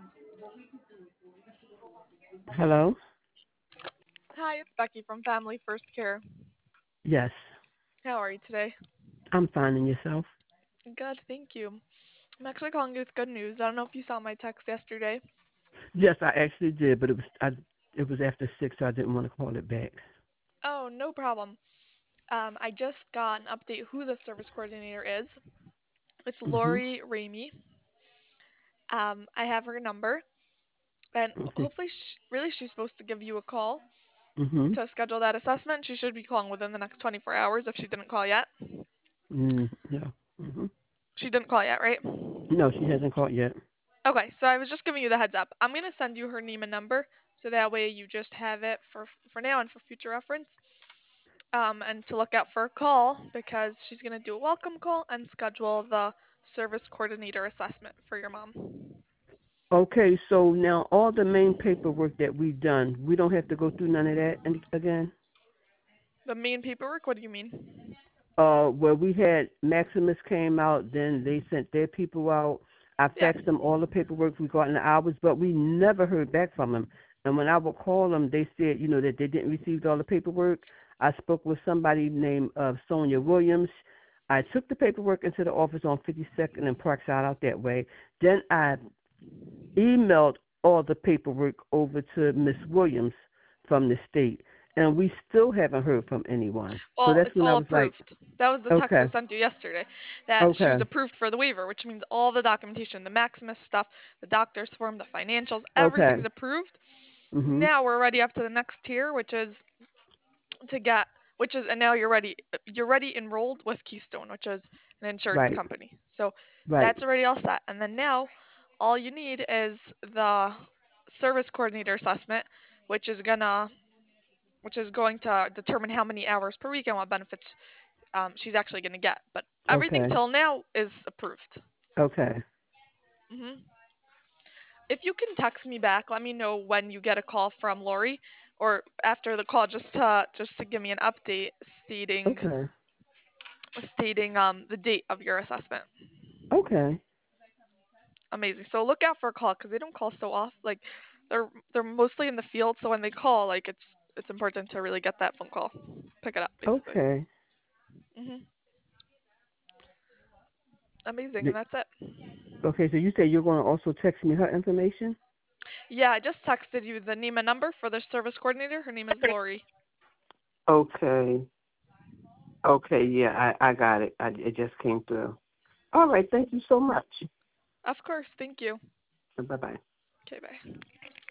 Hello? Hi, it's Becky from Family First Care. Yes. How are you today? I'm finding yourself. Good, thank you. I'm actually calling you with good news. I don't know if you saw my text yesterday. Yes, I actually did, but it was after 6, so I didn't want to call it back. Oh, no problem. I just got an update who the service coordinator is. It's Mhm. Lori Ramey. I have her number, and Okay. hopefully, really, she's supposed to give you a call Mhm. to schedule that assessment. She should be calling within the next 24 hours if she didn't call yet. Yeah. Mhm. She didn't call yet, right? No, she hasn't called yet. Okay, so I was just giving you the heads up. I'm gonna send you her name and number, so that way you just have it for now and for future reference. And to look out for a call because she's gonna do a welcome call and schedule the service coordinator assessment for your mom. Okay, so now all the main paperwork that we've done, we don't have to go through none of that again. The main paperwork. What do you mean? Where we had Maximus came out, then they sent their people out. I Yeah. faxed them all the paperwork we got in the hours, but we never heard back from them. And when I would call them, they said, that they didn't receive all the paperwork. I spoke with somebody named Sonia Williams. I took the paperwork into the office on 52nd and Parkside out that way. Then I emailed all the paperwork over to Miss Williams from the state, and we still haven't heard from anyone. So Well, that's it's when I all was like, approved. That was the text okay, I sent you yesterday. That she was okay. approved for the waiver, which means all the documentation, the Maximus stuff, the doctor's form, the financials, everything's Okay. approved. Mhm. Now we're ready up to the next tier, to get and now you're ready enrolled with Keystone, which is an insurance Right. company. So Right. that's already all set. And then now all you need is the service coordinator assessment, which is gonna which is going to determine how many hours per week and what benefits she's actually gonna get. But everything Okay. till now is approved. Okay. hmm If you can text me back, let me know when you get a call from Lori, or after the call, just to give me an update stating Okay. the date of your assessment. Okay. Amazing. So look out for a call because they don't call so often. Like they're mostly in the field, so when they call, like it's important to really get that phone call, pick it up, basically. Okay. hmm Amazing, and Y- that's it. Okay. So you say you're going to also text me her information? Yeah, I just texted you the name and number for the service coordinator. Her name is Lori. Okay. Okay. Yeah, I got it. It just came through. All right. Thank you so much. Of course. Thank you. Bye bye. Okay, bye.